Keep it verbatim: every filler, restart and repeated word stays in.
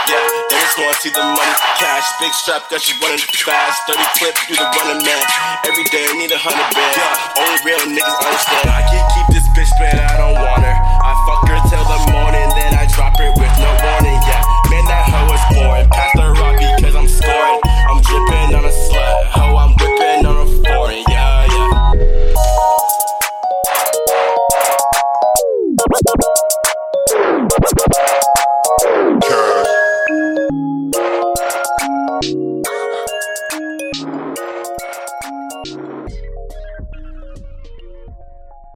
Yeah, they just wanna see the money. Cash, big strap, got you running fast. thirty clip, you the running man. Every day I need a hundred band. Yeah, only real niggas understand. I can't keep this bitch, man, I don't want her. I fuck her till the morning, then